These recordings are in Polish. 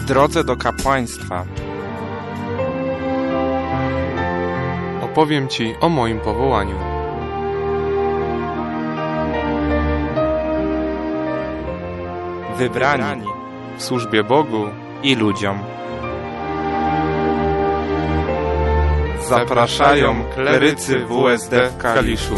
drodze do kapłaństwa. Opowiem Ci o moim powołaniu. Wybrani W służbie Bogu i ludziom. Zapraszają klerycy WSD w Kaliszu.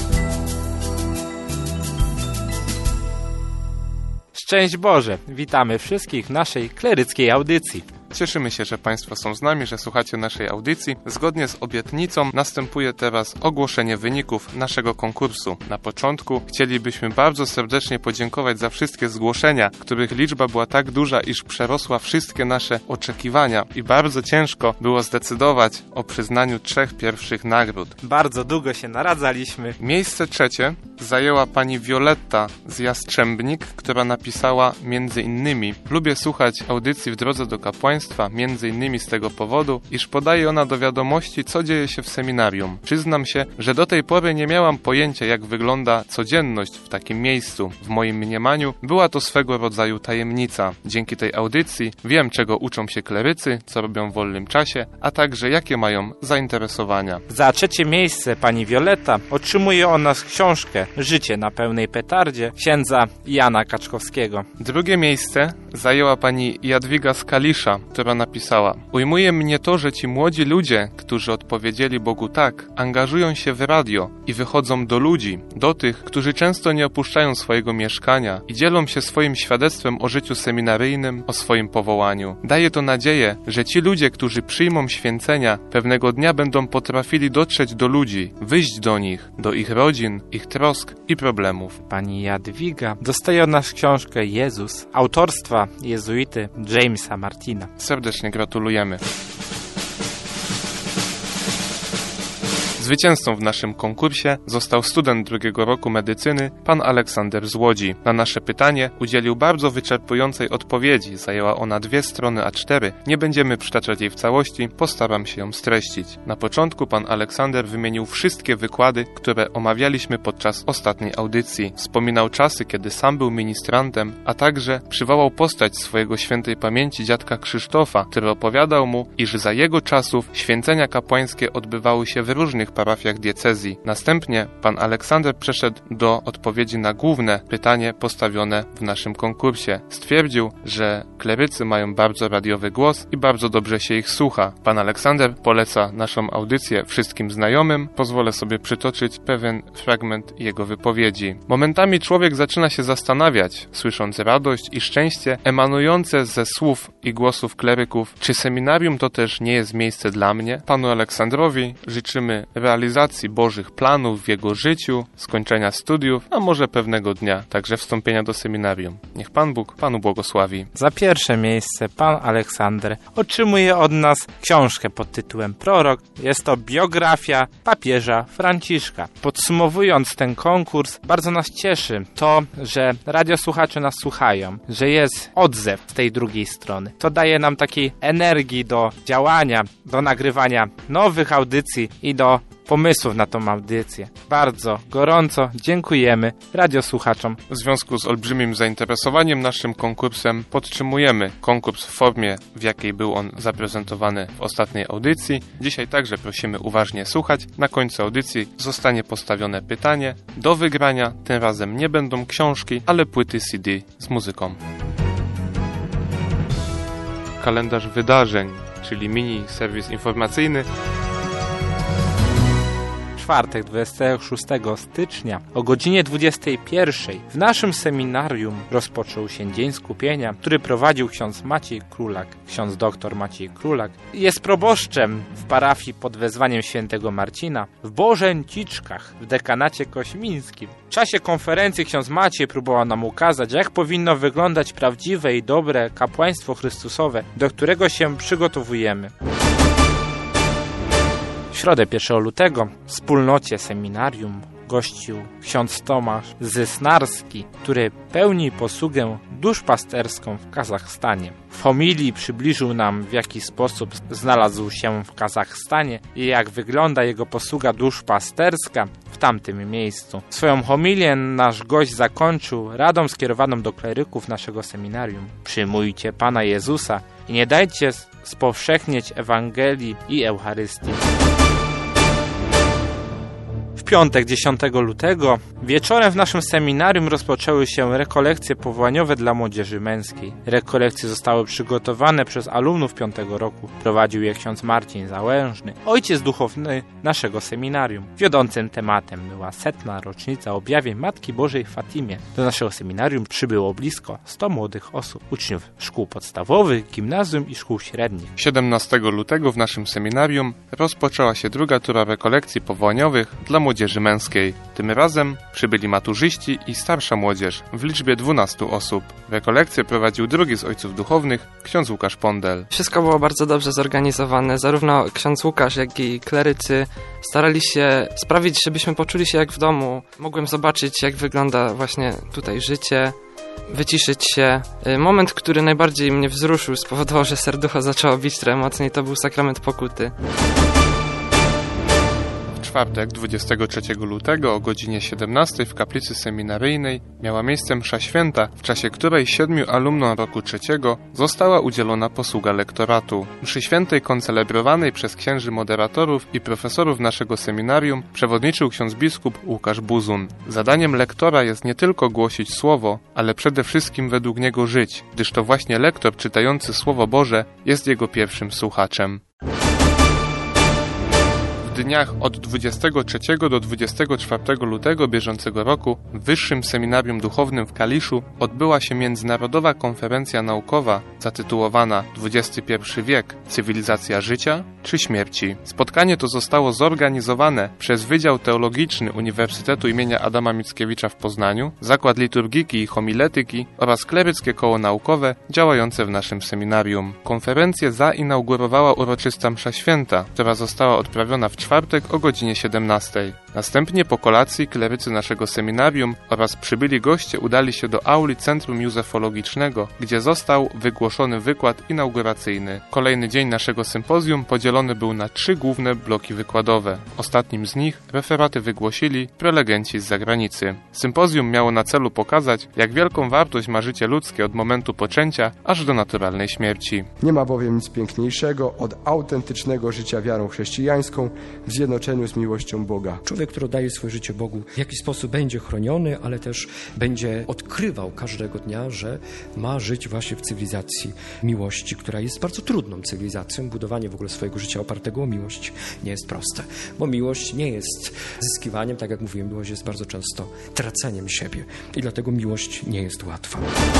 Szczęść Boże! Witamy wszystkich w naszej kleryckiej audycji. Cieszymy się, że Państwo są z nami, że słuchacie naszej audycji. Zgodnie z obietnicą następuje teraz ogłoszenie wyników naszego konkursu. Na początku chcielibyśmy bardzo serdecznie podziękować za wszystkie zgłoszenia, których liczba była tak duża, iż przerosła wszystkie nasze oczekiwania i bardzo ciężko było zdecydować o przyznaniu 3 pierwszych nagród. Bardzo długo się naradzaliśmy. Miejsce trzecie zajęła pani Wioletta z Jastrzębnik, która napisała m.in. Lubię słuchać audycji w drodze do kapłaństwa, między innymi z tego powodu, iż podaje ona do wiadomości, co dzieje się w seminarium. Przyznam się, że do tej pory nie miałam pojęcia, jak wygląda codzienność w takim miejscu. W moim mniemaniu była to swego rodzaju tajemnica. Dzięki tej audycji wiem, czego uczą się klerycy, co robią w wolnym czasie, a także jakie mają zainteresowania. Za 3. miejsce pani Wioletta otrzymuje od nas książkę Życie na pełnej petardzie księdza Jana Kaczkowskiego. 2. miejsce zajęła pani Jadwiga z Kalisza, która napisała: Ujmuje mnie to, że ci młodzi ludzie, którzy odpowiedzieli Bogu tak, angażują się w radio i wychodzą do ludzi, do tych, którzy często nie opuszczają swojego mieszkania i dzielą się swoim świadectwem o życiu seminaryjnym, o swoim powołaniu. Daje to nadzieję, że ci ludzie, którzy przyjmą święcenia, pewnego dnia będą potrafili dotrzeć do ludzi, wyjść do nich, do ich rodzin, ich trosk i problemów. Pani Jadwiga dostaje od nas książkę Jezus autorstwa jezuity Jamesa Martina. Serdecznie gratulujemy. Zwycięzcą w naszym konkursie został student 2. roku medycyny, pan Aleksander z Łodzi. Na nasze pytanie udzielił bardzo wyczerpującej odpowiedzi. Zajęła ona 2 strony A4. Nie będziemy przytaczać jej w całości, postaram się ją streścić. Na początku pan Aleksander wymienił wszystkie wykłady, które omawialiśmy podczas ostatniej audycji. Wspominał czasy, kiedy sam był ministrantem, a także przywołał postać swojego świętej pamięci dziadka Krzysztofa, który opowiadał mu, iż za jego czasów święcenia kapłańskie odbywały się w różnych parafiach diecezji. Następnie pan Aleksander przeszedł do odpowiedzi na główne pytanie postawione w naszym konkursie. Stwierdził, że klerycy mają bardzo radiowy głos i bardzo dobrze się ich słucha. Pan Aleksander poleca naszą audycję wszystkim znajomym. Pozwolę sobie przytoczyć pewien fragment jego wypowiedzi. Momentami człowiek zaczyna się zastanawiać, słysząc radość i szczęście emanujące ze słów i głosów kleryków, czy seminarium to też nie jest miejsce dla mnie? Panu Aleksandrowi życzymy realizacji Bożych planów w jego życiu, skończenia studiów, a może pewnego dnia także wstąpienia do seminarium. Niech Pan Bóg Panu błogosławi. Za 1. miejsce pan Aleksander otrzymuje od nas książkę pod tytułem Prorok. Jest to biografia papieża Franciszka. Podsumowując ten konkurs, bardzo nas cieszy to, że radiosłuchacze nas słuchają, że jest odzew z tej drugiej strony. To daje nam takiej energii do działania, do nagrywania nowych audycji i do pomysłów na tą audycję. Bardzo gorąco dziękujemy radiosłuchaczom. W związku z olbrzymim zainteresowaniem naszym konkursem podtrzymujemy konkurs w formie, w jakiej był on zaprezentowany w ostatniej audycji. Dzisiaj także prosimy uważnie słuchać. Na końcu audycji zostanie postawione pytanie. Do wygrania tym razem nie będą książki, ale płyty CD z muzyką. Kalendarz wydarzeń, czyli mini serwis informacyjny. Czwartek, 26 stycznia o godzinie 21 w naszym seminarium rozpoczął się Dzień Skupienia, który prowadził ksiądz Maciej Królak. Ksiądz doktor Maciej Królak jest proboszczem w parafii pod wezwaniem świętego Marcina w Bożęciczkach w dekanacie koźmińskim. W czasie konferencji ksiądz Maciej próbował nam ukazać, jak powinno wyglądać prawdziwe i dobre kapłaństwo Chrystusowe, do którego się przygotowujemy. W środę 1 lutego w wspólnocie seminarium gościł ksiądz Tomasz Zysnarski, który pełni posługę duszpasterską w Kazachstanie. W homilii przybliżył nam, w jaki sposób znalazł się w Kazachstanie i jak wygląda jego posługa duszpasterska w tamtym miejscu. Swoją homilię nasz gość zakończył radą skierowaną do kleryków naszego seminarium. Przyjmujcie Pana Jezusa i nie dajcie spowszechnieć Ewangelii i Eucharystii. W piątek 10 lutego wieczorem w naszym seminarium rozpoczęły się rekolekcje powołaniowe dla młodzieży męskiej. Rekolekcje zostały przygotowane przez alumnów 5 roku. Prowadził je ksiądz Marcin Załężny, ojciec duchowny naszego seminarium. Wiodącym tematem była 100. rocznica objawień Matki Bożej w Fatimie. Do naszego seminarium przybyło blisko 100 młodych osób, uczniów szkół podstawowych, gimnazjum i szkół średnich. 17 lutego w naszym seminarium rozpoczęła się druga tura rekolekcji powołaniowych dla młodzieży męskiej. Tym razem przybyli maturzyści i starsza młodzież w liczbie 12 osób. Rekolekcję prowadził drugi z ojców duchownych, ksiądz Łukasz Pondel. Wszystko było bardzo dobrze zorganizowane. Zarówno ksiądz Łukasz, jak i klerycy starali się sprawić, żebyśmy poczuli się jak w domu. Mogłem zobaczyć, jak wygląda właśnie tutaj życie, wyciszyć się. Moment, który najbardziej mnie wzruszył, spowodował, że serducho zaczęło bić trochę mocniej, to był sakrament pokuty. W czwartek 23 lutego o godzinie 17 w kaplicy seminaryjnej miała miejsce msza święta, w czasie której 7 alumnom roku 3 została udzielona posługa lektoratu. Mszy świętej koncelebrowanej przez księży moderatorów i profesorów naszego seminarium przewodniczył ksiądz biskup Łukasz Buzun. Zadaniem lektora jest nie tylko głosić słowo, ale przede wszystkim według niego żyć, gdyż to właśnie lektor czytający Słowo Boże jest jego pierwszym słuchaczem. W dniach od 23 do 24 lutego bieżącego roku w Wyższym Seminarium Duchownym w Kaliszu odbyła się międzynarodowa konferencja naukowa zatytułowana XXI wiek – cywilizacja życia czy śmierci. Spotkanie to zostało zorganizowane przez Wydział Teologiczny Uniwersytetu im. Adama Mickiewicza w Poznaniu, Zakład Liturgiki i Homiletyki oraz Kleryckie Koło Naukowe działające w naszym seminarium. Konferencję zainaugurowała uroczysta msza święta, która została odprawiona w czwartek o godzinie 17. Następnie po kolacji klerycy naszego seminarium oraz przybyli goście udali się do auli Centrum Józefologicznego, gdzie został wygłoszony wykład inauguracyjny. Kolejny dzień naszego sympozjum podzielony był na 3 główne bloki wykładowe. Ostatnim z nich referaty wygłosili prelegenci z zagranicy. Sympozjum miało na celu pokazać, jak wielką wartość ma życie ludzkie od momentu poczęcia aż do naturalnej śmierci. Nie ma bowiem nic piękniejszego od autentycznego życia wiarą chrześcijańską w zjednoczeniu z miłością Boga. Człowiek, który oddaje swoje życie Bogu, w jakiś sposób będzie chroniony, ale też będzie odkrywał każdego dnia, że ma żyć właśnie w cywilizacji miłości, która jest bardzo trudną cywilizacją. Budowanie w ogóle swojego życia opartego o miłość nie jest proste, bo miłość nie jest zyskiwaniem, tak jak mówiłem, miłość jest bardzo często traceniem siebie i dlatego miłość nie jest łatwa.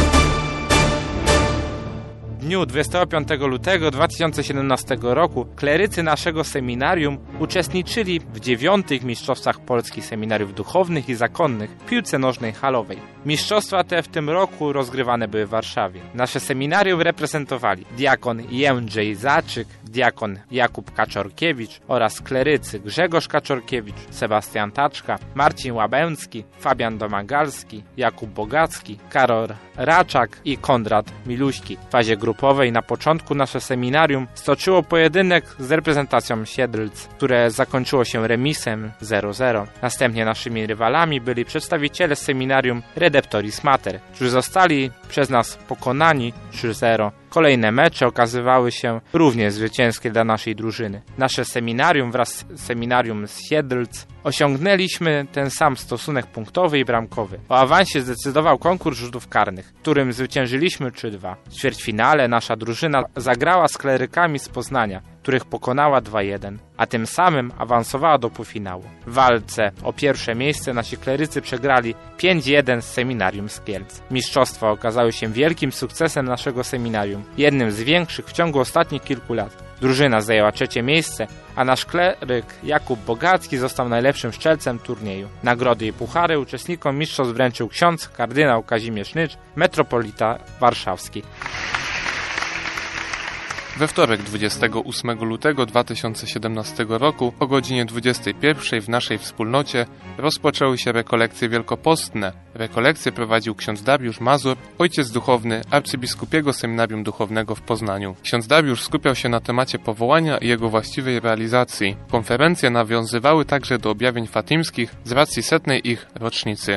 W dniu 25 lutego 2017 roku klerycy naszego seminarium uczestniczyli w 9. Mistrzostwach Polskich Seminariów Duchownych i Zakonnych w piłce nożnej halowej. Mistrzostwa te w tym roku rozgrywane były w Warszawie. Nasze seminarium reprezentowali diakon Jędrzej Zaczyk, diakon Jakub Kaczorkiewicz oraz klerycy Grzegorz Kaczorkiewicz, Sebastian Taczka, Marcin Łabęcki, Fabian Domagalski, Jakub Bogacki, Karol Raczak i Konrad Miluśki. W fazie grupowej na początku nasze seminarium stoczyło pojedynek z reprezentacją Siedlc, które zakończyło się remisem 0-0. Następnie naszymi rywalami byli przedstawiciele seminarium Redemptoris Mater, którzy zostali przez nas pokonani 3-0. Kolejne mecze okazywały się również zwycięskie dla naszej drużyny. Nasze seminarium wraz z seminarium z Siedlc osiągnęliśmy ten sam stosunek punktowy i bramkowy. O awansie zdecydował konkurs rzutów karnych, w którym zwyciężyliśmy 3-2. W ćwierćfinale nasza drużyna zagrała z klerykami z Poznania, których pokonała 2-1, a tym samym awansowała do półfinału. W walce o pierwsze miejsce nasi klerycy przegrali 5-1 z seminarium z Kielc. Mistrzostwa okazały się wielkim sukcesem naszego seminarium, jednym z większych w ciągu ostatnich kilku lat. Drużyna zajęła 3. miejsce, a nasz kleryk Jakub Bogacki został najlepszym strzelcem turnieju. Nagrody i puchary uczestnikom mistrzostw wręczył ksiądz kardynał Kazimierz Nycz, metropolita warszawski. We wtorek 28 lutego 2017 roku o godzinie 21 w naszej wspólnocie rozpoczęły się rekolekcje wielkopostne. Rekolekcje prowadził ksiądz Dariusz Mazur, ojciec duchowny Arcybiskupiego Seminarium Duchownego w Poznaniu. Ksiądz Dariusz skupiał się na temacie powołania i jego właściwej realizacji. Konferencje nawiązywały także do objawień fatimskich z racji 100. ich rocznicy.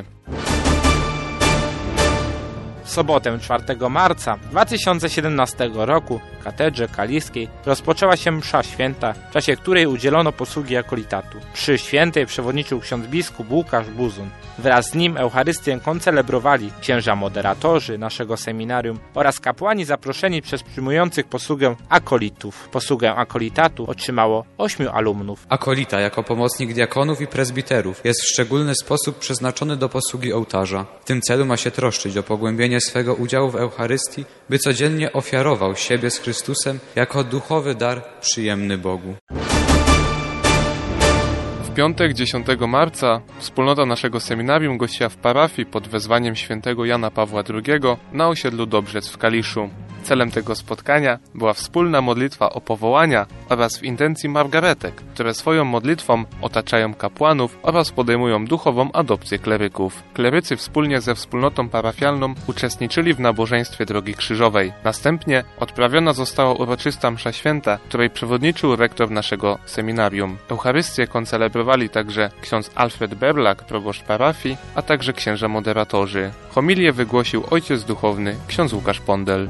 W sobotę 4 marca 2017 roku w katedrze kaliskiej rozpoczęła się msza święta, w czasie której udzielono posługi akolitatu. Mszy świętej przewodniczył ksiądz biskup Łukasz Buzun. Wraz z nim Eucharystię koncelebrowali księża moderatorzy naszego seminarium oraz kapłani zaproszeni przez przyjmujących posługę akolitów. Posługę akolitatu otrzymało 8 alumnów. Akolita jako pomocnik diakonów i prezbiterów jest w szczególny sposób przeznaczony do posługi ołtarza. W tym celu ma się troszczyć o pogłębienie swego udziału w Eucharystii, by codziennie ofiarował siebie z Chrystusem jako duchowy dar przyjemny Bogu. W piątek 10 marca wspólnota naszego seminarium gościła w parafii pod wezwaniem świętego Jana Pawła II na osiedlu Dobrzec w Kaliszu. Celem tego spotkania była wspólna modlitwa o powołania oraz w intencji margaretek, które swoją modlitwą otaczają kapłanów oraz podejmują duchową adopcję kleryków. Klerycy wspólnie ze wspólnotą parafialną uczestniczyli w nabożeństwie Drogi Krzyżowej. Następnie odprawiona została uroczysta msza święta, której przewodniczył rektor naszego seminarium. Eucharystię koncelebrowali także ksiądz Alfred Berlak, proboszcz parafii, a także księża moderatorzy. Homilię wygłosił ojciec duchowny ksiądz Łukasz Pondel.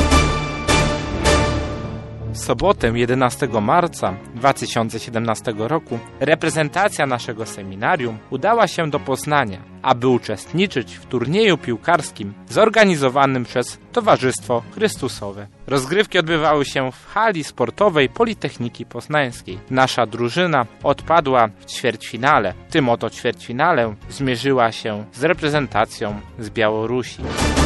W sobotę 11 marca 2017 roku reprezentacja naszego seminarium udała się do Poznania, aby uczestniczyć w turnieju piłkarskim zorganizowanym przez Towarzystwo Chrystusowe. Rozgrywki odbywały się w hali sportowej Politechniki Poznańskiej. Nasza drużyna odpadła w ćwierćfinale. W tym oto ćwierćfinale zmierzyła się z reprezentacją z Białorusi.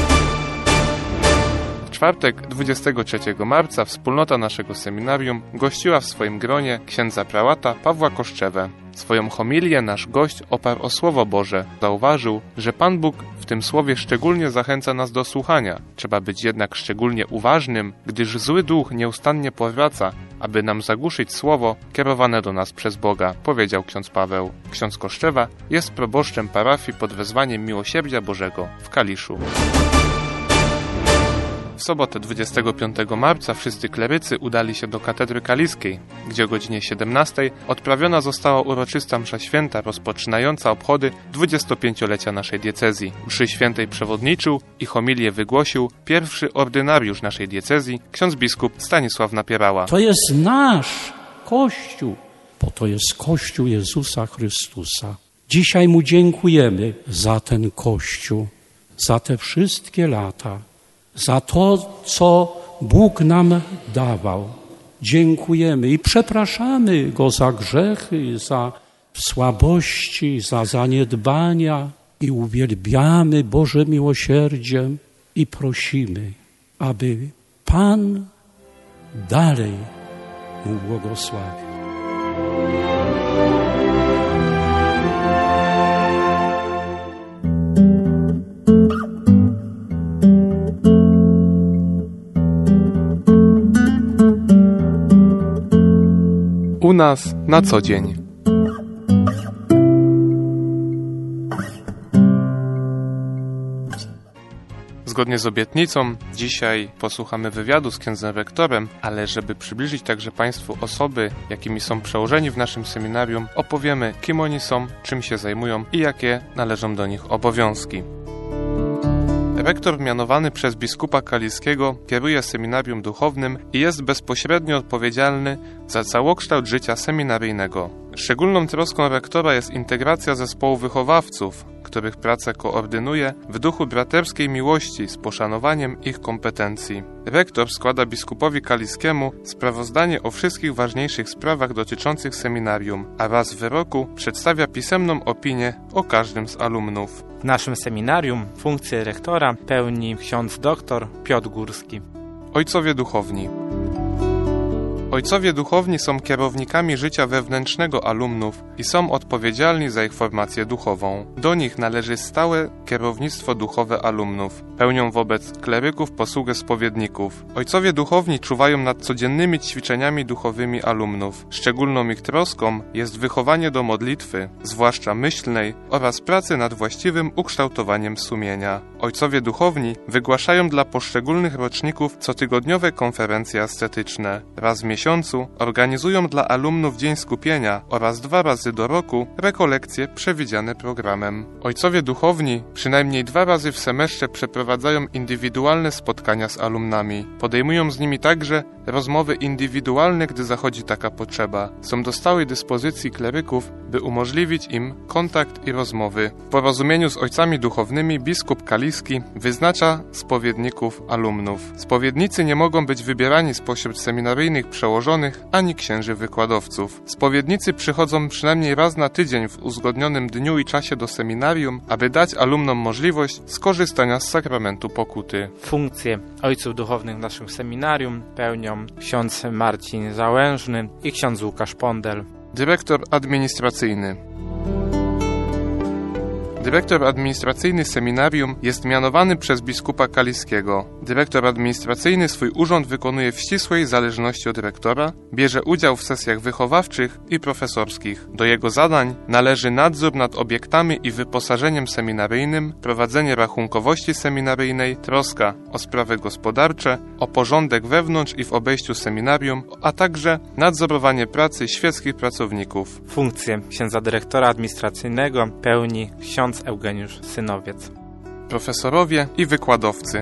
W czwartek 23 marca wspólnota naszego seminarium gościła w swoim gronie księdza prałata Pawła Koszczewę. Swoją homilię nasz gość oparł o Słowo Boże. Zauważył, że Pan Bóg w tym słowie szczególnie zachęca nas do słuchania. Trzeba być jednak szczególnie uważnym, gdyż zły duch nieustannie powraca, aby nam zagłuszyć słowo kierowane do nas przez Boga, powiedział ksiądz Paweł. Ksiądz Koszczewa jest proboszczem parafii pod wezwaniem Miłosierdzia Bożego w Kaliszu. W sobotę 25 marca wszyscy klerycy udali się do katedry kaliskiej, gdzie o godzinie 17 odprawiona została uroczysta msza święta rozpoczynająca obchody 25-lecia naszej diecezji. Mszy świętej przewodniczył i homilię wygłosił pierwszy ordynariusz naszej diecezji, ksiądz biskup Stanisław Napierała. To jest nasz Kościół, bo to jest Kościół Jezusa Chrystusa. Dzisiaj Mu dziękujemy za ten Kościół, za te wszystkie lata, za to, co Bóg nam dawał. Dziękujemy i przepraszamy Go za grzechy, za słabości, za zaniedbania i uwielbiamy Boże miłosierdziem i prosimy, aby Pan dalej Mu błogosławił. U nas na co dzień. Zgodnie z obietnicą, dzisiaj posłuchamy wywiadu z księdzem rektorem, ale żeby przybliżyć także Państwu osoby, jakimi są przełożeni w naszym seminarium, opowiemy, kim oni są, czym się zajmują i jakie należą do nich obowiązki. Rektor mianowany przez biskupa kaliskiego kieruje seminarium duchownym i jest bezpośrednio odpowiedzialny za całokształt życia seminaryjnego. Szczególną troską rektora jest integracja zespołu wychowawców, których pracę koordynuje w duchu braterskiej miłości z poszanowaniem ich kompetencji. Rektor składa biskupowi kaliskiemu sprawozdanie o wszystkich ważniejszych sprawach dotyczących seminarium, a raz w roku przedstawia pisemną opinię o każdym z alumnów. W naszym seminarium funkcję rektora pełni ksiądz dr Piotr Górski. Ojcowie duchowni. Ojcowie duchowni są kierownikami życia wewnętrznego alumnów i są odpowiedzialni za ich formację duchową. Do nich należy stałe kierownictwo duchowe alumnów. Pełnią wobec kleryków posługę spowiedników. Ojcowie duchowni czuwają nad codziennymi ćwiczeniami duchowymi alumnów. Szczególną ich troską jest wychowanie do modlitwy, zwłaszcza myślnej, oraz pracy nad właściwym ukształtowaniem sumienia. Ojcowie duchowni wygłaszają dla poszczególnych roczników cotygodniowe konferencje ascetyczne. Raz w miesiącu organizują dla alumnów Dzień Skupienia oraz 2 razy do roku rekolekcje przewidziane programem. Ojcowie duchowni przynajmniej 2 razy w semestrze przeprowadzają indywidualne spotkania z alumnami. Podejmują z nimi także rozmowy indywidualne, gdy zachodzi taka potrzeba. Są do stałej dyspozycji kleryków, by umożliwić im kontakt i rozmowy. W porozumieniu z ojcami duchownymi biskup kaliski wyznacza spowiedników alumnów. Spowiednicy nie mogą być wybierani spośród seminaryjnych przełożonych ani księży wykładowców. Spowiednicy przychodzą przynajmniej raz na tydzień w uzgodnionym dniu i czasie do seminarium, aby dać alumnom możliwość skorzystania z sakramentu pokuty. Funkcje ojców duchownych w naszym seminarium pełnią ksiądz Marcin Załężny i ksiądz Łukasz Pondel. Dyrektor administracyjny. Dyrektor administracyjny seminarium jest mianowany przez biskupa kaliskiego. Dyrektor administracyjny swój urząd wykonuje w ścisłej zależności od rektora, bierze udział w sesjach wychowawczych i profesorskich. Do jego zadań należy nadzór nad obiektami i wyposażeniem seminaryjnym, prowadzenie rachunkowości seminaryjnej, troska o sprawy gospodarcze, o porządek wewnątrz i w obejściu seminarium, a także nadzorowanie pracy świeckich pracowników. Funkcję księdza dyrektora administracyjnego pełni ksiądz Eugeniusz Synowiec. Profesorowie i wykładowcy.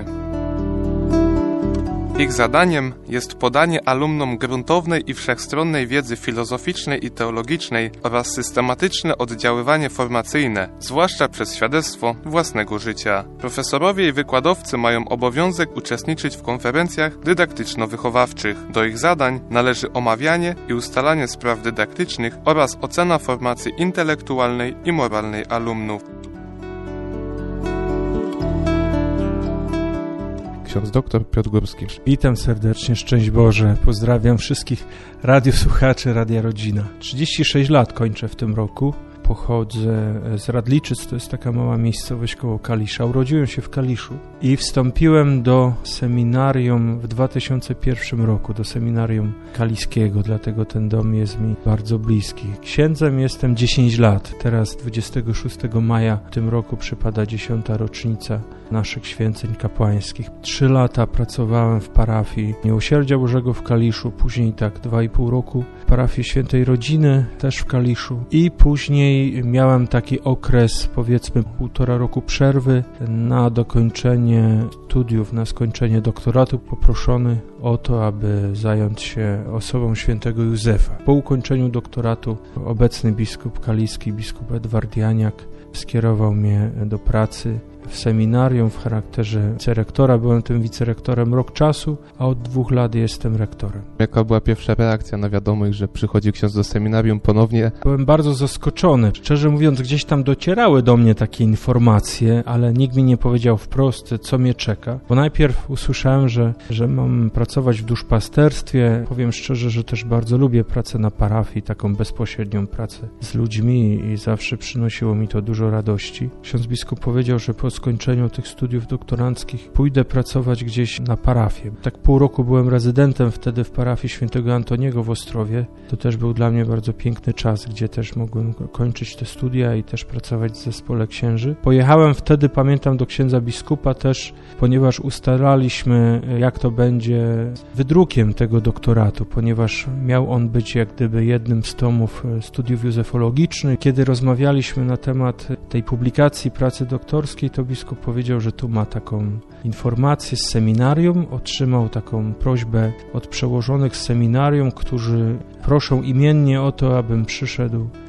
Ich zadaniem jest podanie alumnom gruntownej i wszechstronnej wiedzy filozoficznej i teologicznej oraz systematyczne oddziaływanie formacyjne, zwłaszcza przez świadectwo własnego życia. Profesorowie i wykładowcy mają obowiązek uczestniczyć w konferencjach dydaktyczno-wychowawczych. Do ich zadań należy omawianie i ustalanie spraw dydaktycznych oraz ocena formacji intelektualnej i moralnej alumnów. Ksiądz dr Piotr Górski. Witam serdecznie, szczęść Boże. Pozdrawiam wszystkich radiosłuchaczy Radia Rodzina. 36 lat kończę w tym roku. Pochodzę z Radliczyc, to jest taka mała miejscowość koło Kalisza. Urodziłem się w Kaliszu i wstąpiłem do seminarium w 2001 roku, do seminarium kaliskiego, dlatego ten dom jest mi bardzo bliski. Księdzem jestem 10 lat, teraz 26 maja w tym roku przypada 10. rocznica naszych święceń kapłańskich. 3 lata pracowałem w parafii Miłosierdzia Bożego w Kaliszu, później 2,5 roku w parafii Świętej Rodziny, też w Kaliszu i później miałem taki okres, powiedzmy 1,5 roku przerwy na dokończenie studiów, na skończenie doktoratu, poproszony o to, aby zająć się osobą świętego Józefa. Po ukończeniu doktoratu obecny biskup kaliski, biskup Edward Janiak, skierował mnie do pracy w seminarium w charakterze wicerektora. Byłem tym wicerektorem rok czasu, a od 2 lat jestem rektorem. Jaka była pierwsza reakcja na wiadomość, że przychodzi ksiądz do seminarium ponownie? Byłem bardzo zaskoczony. Szczerze mówiąc, gdzieś tam docierały do mnie takie informacje, ale nikt mi nie powiedział wprost, co mnie czeka. Bo najpierw usłyszałem, że mam pracować w duszpasterstwie. Powiem szczerze, że też bardzo lubię pracę na parafii, taką bezpośrednią pracę z ludźmi i zawsze przynosiło mi to dużo radości. Ksiądz biskup powiedział, że po skończeniu tych studiów doktoranckich pójdę pracować gdzieś na parafię. Tak pół roku byłem rezydentem wtedy w parafii świętego Antoniego w Ostrowie. To też był dla mnie bardzo piękny czas, gdzie też mogłem kończyć te studia i też pracować w zespole księży. Pojechałem wtedy, pamiętam, do księdza biskupa też, ponieważ ustalaliśmy, jak to będzie z wydrukiem tego doktoratu, ponieważ miał on być jak gdyby jednym z tomów studiów józefologicznych. Kiedy rozmawialiśmy na temat tej publikacji pracy doktorskiej, to biskup powiedział, że tu ma taką informację z seminarium, otrzymał taką prośbę od przełożonych z seminarium, którzy proszą imiennie o to, abym przyszedł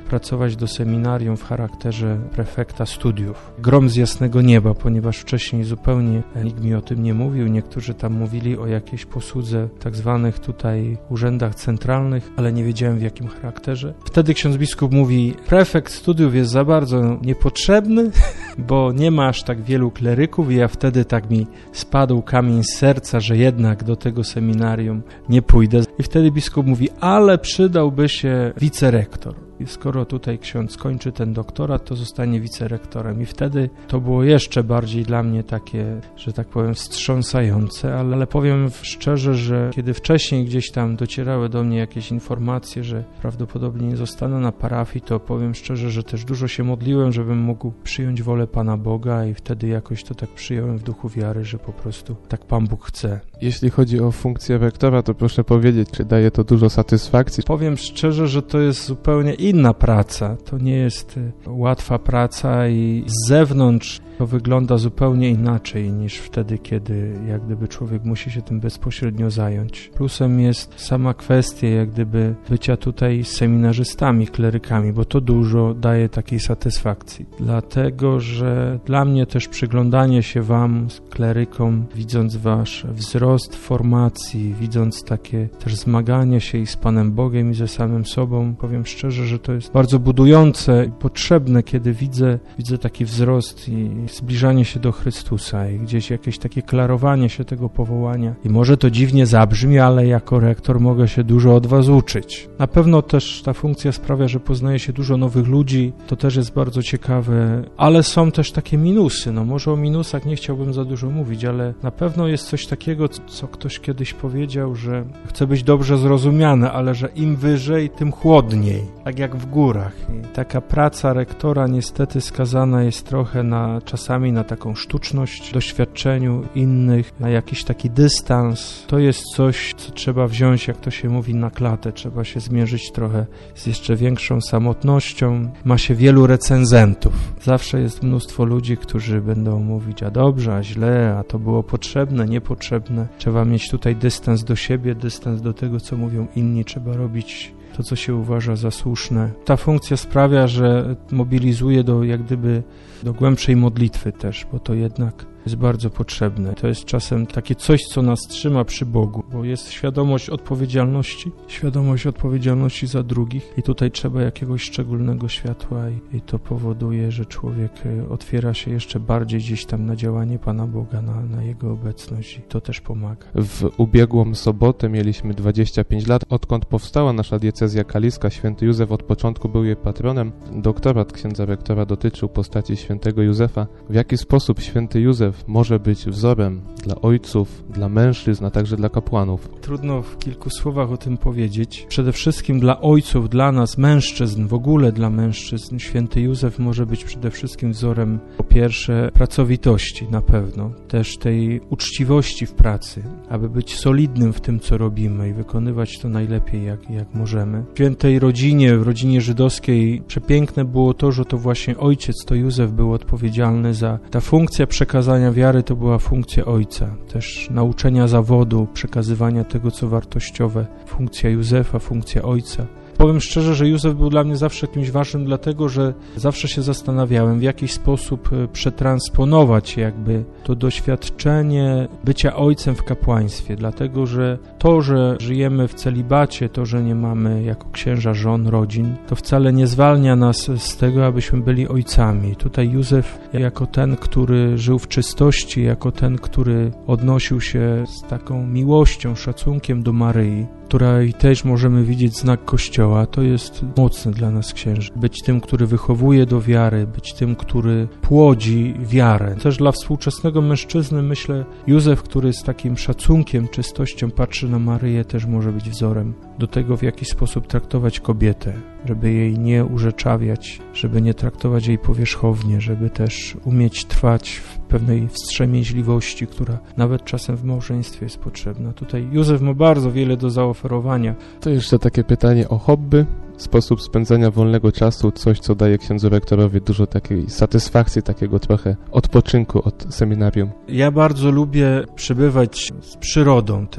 pracować do seminarium w charakterze prefekta studiów. Grom z jasnego nieba, ponieważ wcześniej zupełnie nikt mi o tym nie mówił. Niektórzy tam mówili o jakiejś posłudze tak zwanych tutaj urzędach centralnych, ale nie wiedziałem w jakim charakterze. Wtedy ksiądz biskup mówi, prefekt studiów jest za bardzo niepotrzebny, bo nie ma aż tak wielu kleryków i ja wtedy tak mi spadł kamień z serca, że jednak do tego seminarium nie pójdę. I wtedy biskup mówi, ale przydałby się wicerektor. I skoro tutaj ksiądz skończy ten doktorat, to zostanie wicerektorem. I wtedy to było jeszcze bardziej dla mnie takie, że tak powiem, wstrząsające, ale powiem szczerze, że kiedy wcześniej gdzieś tam docierały do mnie jakieś informacje, że prawdopodobnie nie zostanę na parafii, to powiem szczerze, że też dużo się modliłem, żebym mógł przyjąć wolę Pana Boga i wtedy jakoś to tak przyjąłem w duchu wiary, że po prostu tak Pan Bóg chce. Jeśli chodzi o funkcję rektora, to proszę powiedzieć, czy daje to dużo satysfakcji? Powiem szczerze, że to jest zupełnie inna praca. To nie jest łatwa praca i z zewnątrz to wygląda zupełnie inaczej niż wtedy, kiedy jak gdyby człowiek musi się tym bezpośrednio zająć. Plusem jest sama kwestia jak gdyby bycia tutaj z seminarzystami, klerykami, bo to dużo daje takiej satysfakcji. Dlatego, że dla mnie też przyglądanie się wam, klerykom, widząc wasz wzrost w formacji, widząc takie też zmaganie się i z Panem Bogiem i ze samym sobą, powiem szczerze, że to jest bardzo budujące i potrzebne, kiedy widzę taki wzrost i zbliżanie się do Chrystusa i gdzieś jakieś takie klarowanie się tego powołania. I może to dziwnie zabrzmi, ale jako rektor mogę się dużo od was uczyć. Na pewno też ta funkcja sprawia, że poznaje się dużo nowych ludzi, to też jest bardzo ciekawe, ale są też takie minusy. No może o minusach nie chciałbym za dużo mówić, ale na pewno jest coś takiego, co ktoś kiedyś powiedział, że chce być dobrze zrozumiane, ale że im wyżej, tym chłodniej, tak jak w górach. I taka praca rektora niestety skazana jest trochę czasami na taką sztuczność, doświadczeniu innych, na jakiś taki dystans. To jest coś, co trzeba wziąć, jak to się mówi, na klatę. Trzeba się zmierzyć trochę z jeszcze większą samotnością. Ma się wielu recenzentów. Zawsze jest mnóstwo ludzi, którzy będą mówić, a dobrze, a źle, a to było potrzebne, niepotrzebne. Trzeba mieć tutaj dystans do siebie, dystans do tego, co mówią inni. Trzeba robić to, co się uważa za słuszne. Ta funkcja sprawia, że mobilizuje do głębszej modlitwy też, bo to jednak jest bardzo potrzebne. To jest czasem takie coś, co nas trzyma przy Bogu, bo jest świadomość odpowiedzialności za drugich i tutaj trzeba jakiegoś szczególnego światła i to powoduje, że człowiek otwiera się jeszcze bardziej gdzieś tam na działanie Pana Boga, na Jego obecność i to też pomaga. W ubiegłą sobotę mieliśmy 25 lat, odkąd powstała nasza diecezja kaliska. Święty Józef od początku był jej patronem. Doktorat księdza rektora dotyczył postaci świętego Józefa. W jaki sposób święty Józef może być wzorem dla ojców, dla mężczyzn, a także dla kapłanów? Trudno w kilku słowach o tym powiedzieć. Przede wszystkim dla ojców, dla nas, mężczyzn, w ogóle dla mężczyzn, święty Józef może być przede wszystkim wzorem, po pierwsze, pracowitości na pewno, też tej uczciwości w pracy, aby być solidnym w tym, co robimy i wykonywać to najlepiej, jak możemy. W świętej rodzinie, w rodzinie żydowskiej przepiękne było to, że to właśnie ojciec, to Józef był odpowiedzialny za ta funkcja przekazania wiary, to była funkcja ojca. Też nauczenia zawodu, przekazywania tego, co wartościowe. Funkcja Józefa, funkcja ojca. Powiem szczerze, że Józef był dla mnie zawsze kimś ważnym, dlatego że zawsze się zastanawiałem, w jaki sposób przetransponować jakby to doświadczenie bycia ojcem w kapłaństwie, dlatego że to, że żyjemy w celibacie, to, że nie mamy jako księża żon, rodzin, to wcale nie zwalnia nas z tego, abyśmy byli ojcami. Tutaj Józef jako ten, który żył w czystości, jako ten, który odnosił się z taką miłością, szacunkiem do Maryi, której też możemy widzieć znak Kościoła, to jest mocne dla nas księży. Być tym, który wychowuje do wiary, być tym, który płodzi wiarę. Też dla współczesnego mężczyzny, myślę, Józef, który z takim szacunkiem, czystością patrzy na Maryję, też może być wzorem do tego, w jaki sposób traktować kobietę, żeby jej nie urzeczawiać, żeby nie traktować jej powierzchownie, żeby też umieć trwać w pewnej wstrzemięźliwości, która nawet czasem w małżeństwie jest potrzebna. Tutaj Józef ma bardzo wiele do zaoferowania. To jeszcze takie pytanie o hobby, sposób spędzania wolnego czasu, coś, co daje księdzu rektorowi dużo takiej satysfakcji, takiego trochę odpoczynku od seminarium. Ja bardzo lubię przebywać z przyrodą też.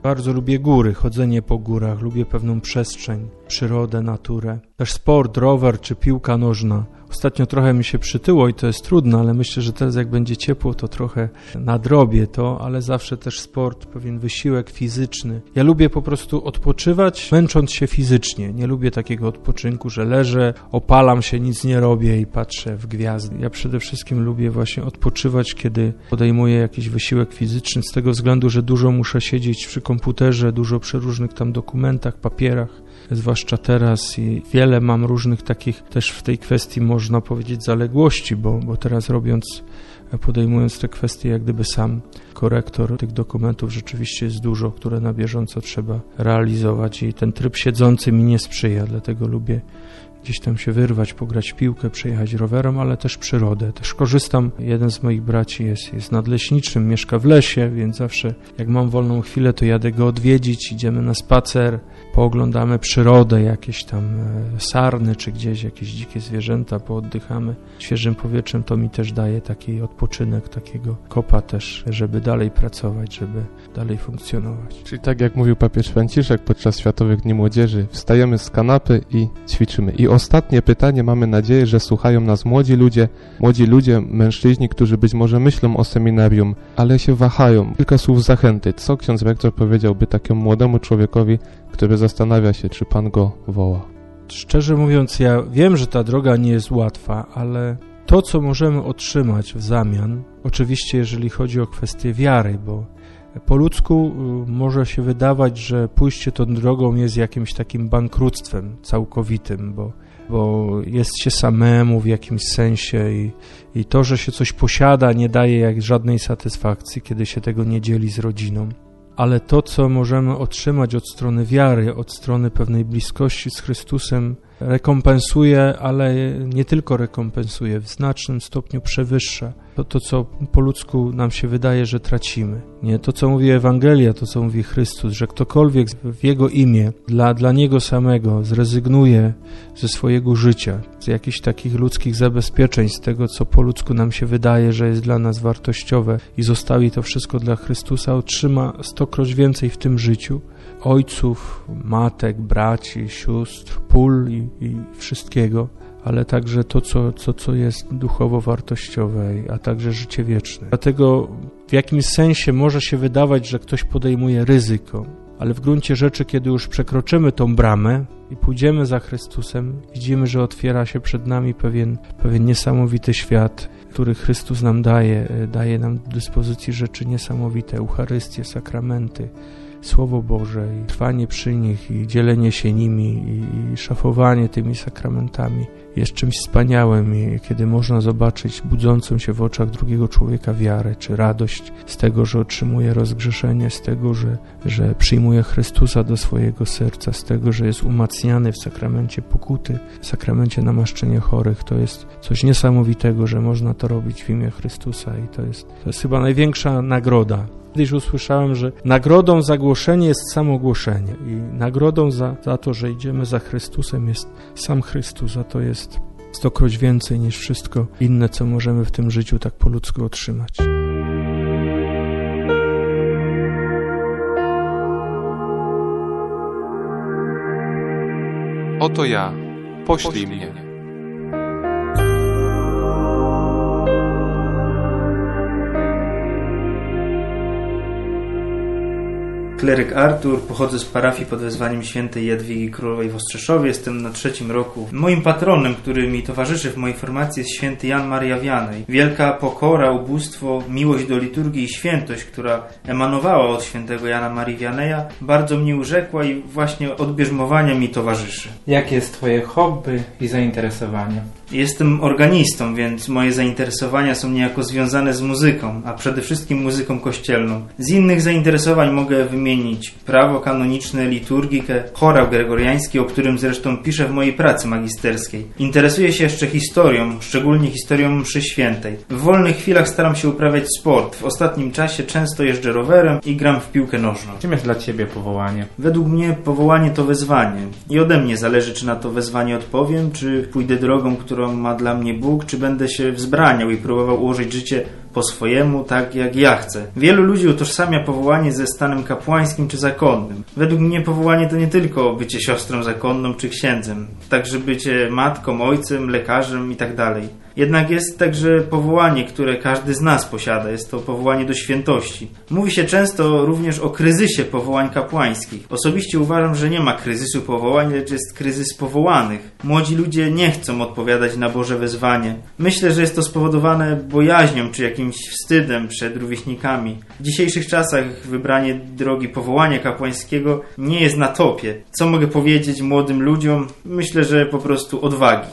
Bardzo lubię góry, chodzenie po górach, lubię pewną przestrzeń, przyrodę, naturę. Też sport, rower czy piłka nożna. Ostatnio trochę mi się przytyło i to jest trudne, ale myślę, że teraz jak będzie ciepło, to trochę nadrobię to, ale zawsze też sport, pewien wysiłek fizyczny. Ja lubię po prostu odpoczywać, męcząc się fizycznie. Nie lubię takiego odpoczynku, że leżę, opalam się, nic nie robię i patrzę w gwiazdy. Ja przede wszystkim lubię właśnie odpoczywać, kiedy podejmuję jakiś wysiłek fizyczny, z tego względu, że dużo muszę siedzieć przy komputerze, dużo przy różnych tam dokumentach, papierach, zwłaszcza teraz, i wiele mam różnych takich też w tej kwestii, można powiedzieć, zaległości, bo teraz podejmując te kwestie, jak gdyby sam korektor tych dokumentów rzeczywiście jest dużo, które na bieżąco trzeba realizować i ten tryb siedzący mi nie sprzyja, dlatego lubię gdzieś tam się wyrwać, pograć w piłkę, przejechać rowerem, ale też przyrodę. Też korzystam, jeden z moich braci jest nadleśniczym, mieszka w lesie, więc zawsze jak mam wolną chwilę, to jadę go odwiedzić, idziemy na spacer, pooglądamy przyrodę, jakieś tam sarny, czy gdzieś jakieś dzikie zwierzęta, pooddychamy świeżym powietrzem, to mi też daje taki odpoczynek, takiego kopa też, żeby dalej pracować, żeby dalej funkcjonować. Czyli tak jak mówił papież Franciszek podczas Światowych Dni Młodzieży, wstajemy z kanapy i ćwiczymy. I ostatnie pytanie, mamy nadzieję, że słuchają nas młodzi ludzie, mężczyźni, którzy być może myślą o seminarium, ale się wahają. Kilka słów zachęty. Co ksiądz rektor powiedziałby takiemu młodemu człowiekowi, który zastanawia się, czy Pan go woła? Szczerze mówiąc, ja wiem, że ta droga nie jest łatwa, ale to, co możemy otrzymać w zamian, oczywiście jeżeli chodzi o kwestię wiary, bo po ludzku może się wydawać, że pójście tą drogą jest jakimś takim bankructwem całkowitym, bo jest się samemu w jakimś sensie i to, że się coś posiada, nie daje żadnej satysfakcji, kiedy się tego nie dzieli z rodziną. Ale to, co możemy otrzymać od strony wiary, od strony pewnej bliskości z Chrystusem, rekompensuje, ale nie tylko rekompensuje, w znacznym stopniu przewyższa to, co po ludzku nam się wydaje, że tracimy. Nie to, co mówi Ewangelia, to, co mówi Chrystus, że ktokolwiek w Jego imię, dla Niego samego zrezygnuje ze swojego życia, z jakichś takich ludzkich zabezpieczeń, z tego, co po ludzku nam się wydaje, że jest dla nas wartościowe i zostawi to wszystko dla Chrystusa, otrzyma 100-kroć więcej w tym życiu. Ojców, matek, braci, sióstr, pól i wszystkiego, ale także to, co jest duchowo wartościowe, a także życie wieczne. Dlatego w jakimś sensie może się wydawać, że ktoś podejmuje ryzyko, ale w gruncie rzeczy, kiedy już przekroczymy tą bramę i pójdziemy za Chrystusem, widzimy, że otwiera się przed nami pewien niesamowity świat, który Chrystus nam daje nam do dyspozycji rzeczy niesamowite, Eucharystię, sakramenty, Słowo Boże i trwanie przy nich i dzielenie się nimi i szafowanie tymi sakramentami jest czymś wspaniałym, i kiedy można zobaczyć budzącą się w oczach drugiego człowieka wiarę, czy radość z tego, że otrzymuje rozgrzeszenie, z tego, że przyjmuje Chrystusa do swojego serca, z tego, że jest umacniany w sakramencie pokuty, w sakramencie namaszczenia chorych. To jest coś niesamowitego, że można to robić w imię Chrystusa i to jest chyba największa nagroda. Kiedyś usłyszałem, że nagrodą za głoszenie jest samo głoszenie i nagrodą za to, że idziemy za Chrystusem, jest sam Chrystus, a to jest 100-kroć więcej niż wszystko inne, co możemy w tym życiu tak po ludzku otrzymać. Oto ja, poślij mnie. Kleryk Artur, pochodzę z parafii pod wezwaniem świętej Jadwigi Królowej w Ostrzeszowie, jestem na 3. roku. Moim patronem, który mi towarzyszy w mojej formacji, jest święty Jan Maria Wianej. Wielka pokora, ubóstwo, miłość do liturgii i świętość, która emanowała od świętego Jana Marii Wianeja, bardzo mnie urzekła i właśnie od bierzmowania mi towarzyszy. Jakie jest Twoje hobby i zainteresowanie? Jestem organistą, więc moje zainteresowania są niejako związane z muzyką, a przede wszystkim muzyką kościelną. Z innych zainteresowań mogę wymienić prawo kanoniczne, liturgikę, chorał gregoriański, o którym zresztą piszę w mojej pracy magisterskiej. Interesuję się jeszcze historią, szczególnie historią mszy świętej. W wolnych chwilach staram się uprawiać sport. W ostatnim czasie często jeżdżę rowerem i gram w piłkę nożną. Czym jest dla Ciebie powołanie? Według mnie powołanie to wezwanie. I ode mnie zależy, czy na to wezwanie odpowiem, czy pójdę drogą, którą ma dla mnie Bóg, czy będę się wzbraniał i próbował ułożyć życie po swojemu, tak jak ja chcę. Wielu ludzi utożsamia powołanie ze stanem kapłańskim czy zakonnym. Według mnie powołanie to nie tylko bycie siostrą zakonną czy księdzem, także bycie matką, ojcem, lekarzem itd. Jednak jest także powołanie, które każdy z nas posiada. Jest to powołanie do świętości. Mówi się często również o kryzysie powołań kapłańskich. Osobiście uważam, że nie ma kryzysu powołań, lecz jest kryzys powołanych. Młodzi ludzie nie chcą odpowiadać na Boże wezwanie. Myślę, że jest to spowodowane bojaźnią czy jakimś wstydem przed rówieśnikami. W dzisiejszych czasach wybranie drogi powołania kapłańskiego nie jest na topie. Co mogę powiedzieć młodym ludziom? Myślę, że po prostu odwagi.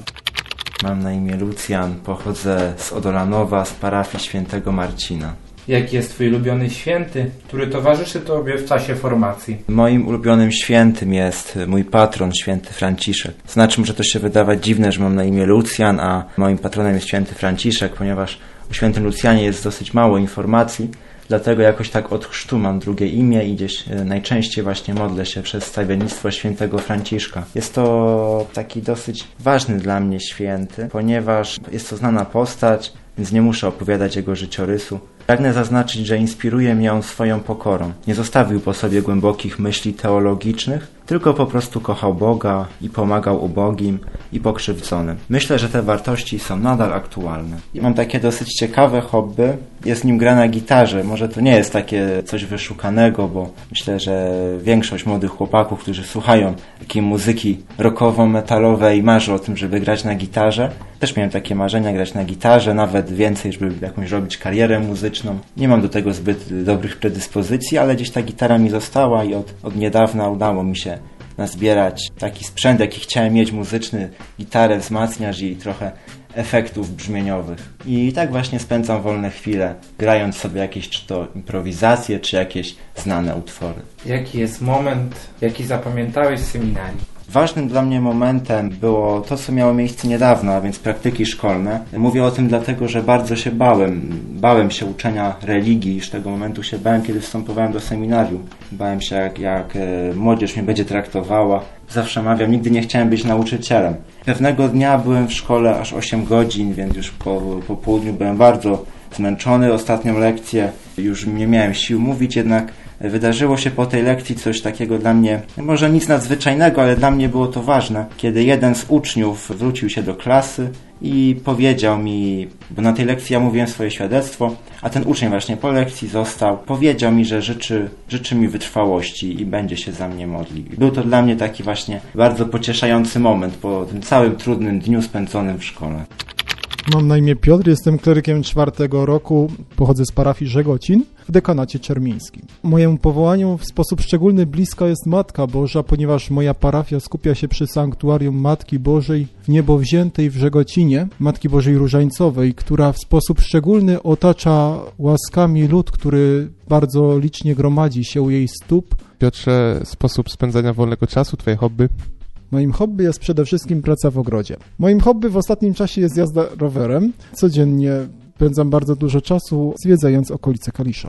Mam na imię Lucjan, pochodzę z Odolanowa, z parafii świętego Marcina. Jaki jest twój ulubiony święty, który towarzyszy tobie w czasie formacji? Moim ulubionym świętym jest mój patron, święty Franciszek. Znaczy, może to się wydawać dziwne, że mam na imię Lucjan, a moim patronem jest święty Franciszek, ponieważ o świętym Lucjanie jest dosyć mało informacji, dlatego jakoś tak od chrztu mam drugie imię i gdzieś najczęściej właśnie modlę się przez wstawiennictwo świętego Franciszka. Jest to taki dosyć ważny dla mnie święty, ponieważ jest to znana postać, więc nie muszę opowiadać jego życiorysu. Pragnę zaznaczyć, że inspiruje mnie on swoją pokorą. Nie zostawił po sobie głębokich myśli teologicznych, tylko po prostu kochał Boga i pomagał ubogim i pokrzywdzonym. Myślę, że te wartości są nadal aktualne. I mam takie dosyć ciekawe hobby. Jest nim gra na gitarze. Może to nie jest takie coś wyszukanego, bo myślę, że większość młodych chłopaków, którzy słuchają takiej muzyki rockowo-metalowej, marzy o tym, żeby grać na gitarze. Też miałem takie marzenia, grać na gitarze, nawet więcej, żeby jakąś robić karierę muzyczną. Nie mam do tego zbyt dobrych predyspozycji, ale gdzieś ta gitara mi została i od niedawna udało mi się nazbierać taki sprzęt, jaki chciałem mieć muzyczny, gitarę, wzmacniacz i trochę efektów brzmieniowych. I tak właśnie spędzam wolne chwile, grając sobie jakieś czy to improwizacje, czy jakieś znane utwory. Jaki jest moment, jaki zapamiętałeś z seminarii? Ważnym dla mnie momentem było to, co miało miejsce niedawno, a więc praktyki szkolne. Mówię o tym dlatego, że bardzo się bałem. Bałem się uczenia religii, już tego momentu się bałem, kiedy wstępowałem do seminarium. Bałem się, jak młodzież mnie będzie traktowała. Zawsze mawiam, nigdy nie chciałem być nauczycielem. Pewnego dnia byłem w szkole aż 8 godzin, więc już po południu byłem bardzo zmęczony. Ostatnią lekcję już nie miałem sił mówić, jednak wydarzyło się po tej lekcji coś takiego dla mnie, może nic nadzwyczajnego, ale dla mnie było to ważne, kiedy jeden z uczniów wrócił się do klasy i powiedział mi, bo na tej lekcji ja mówiłem swoje świadectwo, a ten uczeń właśnie po lekcji powiedział mi, że życzy mi wytrwałości i będzie się za mnie modlił. Był to dla mnie taki właśnie bardzo pocieszający moment po tym całym trudnym dniu spędzonym w szkole. Mam na imię Piotr, jestem klerykiem 4. roku, pochodzę z parafii Żegocin w dekanacie czermińskim. Mojemu powołaniu w sposób szczególny bliska jest Matka Boża, ponieważ moja parafia skupia się przy sanktuarium Matki Bożej w niebo wziętej w Żegocinie, Matki Bożej Różańcowej, która w sposób szczególny otacza łaskami lud, który bardzo licznie gromadzi się u jej stóp. Piotrze, sposób spędzania wolnego czasu, twoje hobby? Moim hobby jest przede wszystkim praca w ogrodzie. Moim hobby w ostatnim czasie jest jazda rowerem. Codziennie spędzam bardzo dużo czasu zwiedzając okolice Kalisza.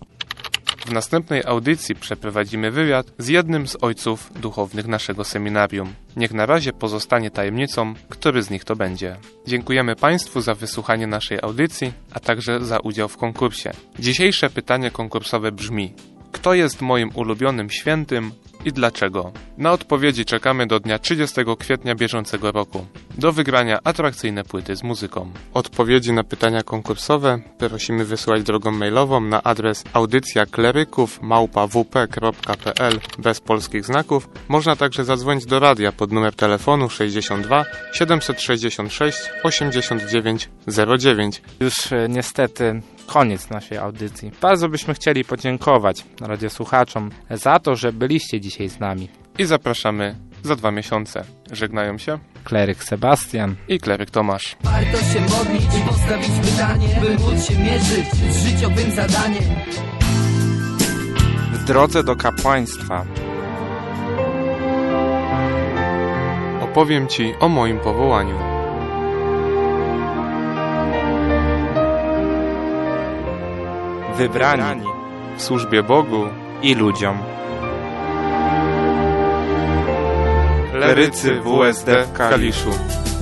W następnej audycji przeprowadzimy wywiad z jednym z ojców duchownych naszego seminarium. Niech na razie pozostanie tajemnicą, który z nich to będzie. Dziękujemy Państwu za wysłuchanie naszej audycji, a także za udział w konkursie. Dzisiejsze pytanie konkursowe brzmi: kto jest moim ulubionym świętym i dlaczego? Na odpowiedzi czekamy do dnia 30 kwietnia bieżącego roku. Do wygrania atrakcyjne płyty z muzyką. Odpowiedzi na pytania konkursowe prosimy wysłać drogą mailową na adres audycja@wp.pl bez polskich znaków. Można także zadzwonić do radia pod numer telefonu 62 766 89 09. Już niestety koniec naszej audycji. Bardzo byśmy chcieli podziękować radiosłuchaczom za to, że byliście dzisiaj z nami. I zapraszamy za 2 miesiące. Żegnają się kleryk Sebastian i kleryk Tomasz. Warto się modlić i postawić pytanie, by móc się mierzyć z życiowym zadaniem. W drodze do kapłaństwa opowiem Ci o moim powołaniu. Wybrani w służbie Bogu i ludziom. Klerycy WSD w Kaliszu.